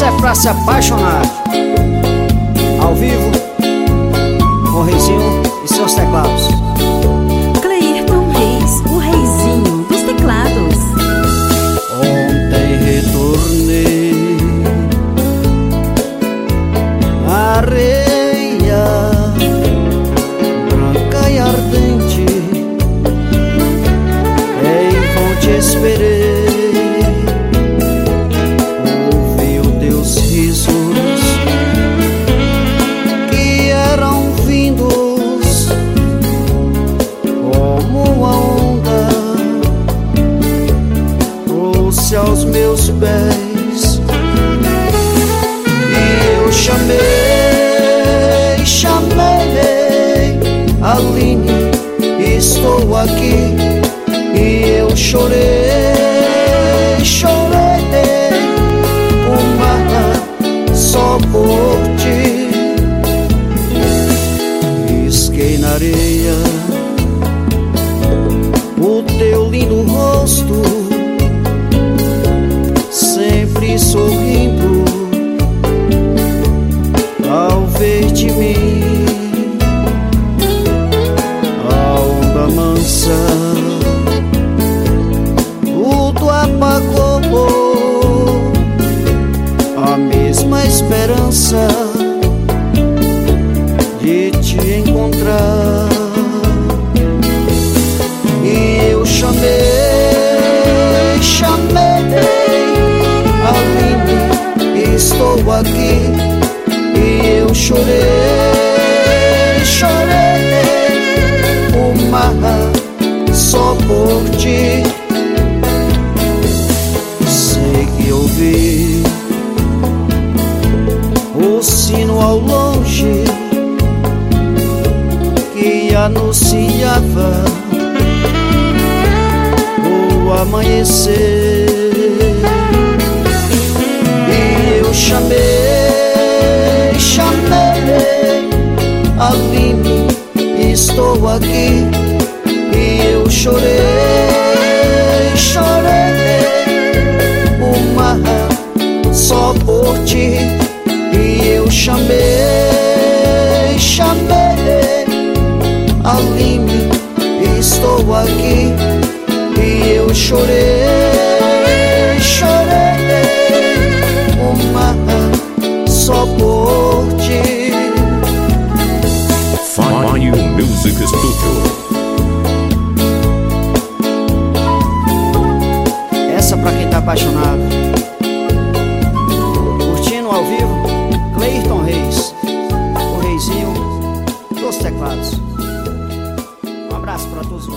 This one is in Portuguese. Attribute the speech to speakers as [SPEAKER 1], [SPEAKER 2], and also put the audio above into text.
[SPEAKER 1] Essa é pra se apaixonar. Ao vivo, com o Reizinho e seus teclados.
[SPEAKER 2] Cleirton Reis, o reizinho dos teclados.
[SPEAKER 1] Ontem retornei à areia branca e ardente, em vão te esperei. Ouvi os teus risos que eram vindos como a onda, trouxe aos meus pés e eu chamei, Aline, estou aqui. E eu chorei, uma só por ti. Risquei na areia o teu lindo rosto, sempre sorrindo ao ver de mim. A onda mansa tudo apagou, a mesma esperança de te encontrar. E eu chamei, Aline, estou aqui. E eu chorei, uma só por ti. Sei que ouvi o sino ao longe que anunciava o amanhecer. E eu chamei, Aline, estou aqui. E eu chorei, uma só por ti. E eu chamei, Aline, estou aqui. E eu chorei, uma só por ti.
[SPEAKER 3] Fire Music Studio.
[SPEAKER 1] Essa pra quem tá apaixonado. Curtindo ao vivo, Cleirton Reis, o reizinho dos teclados. Um abraço pra todos.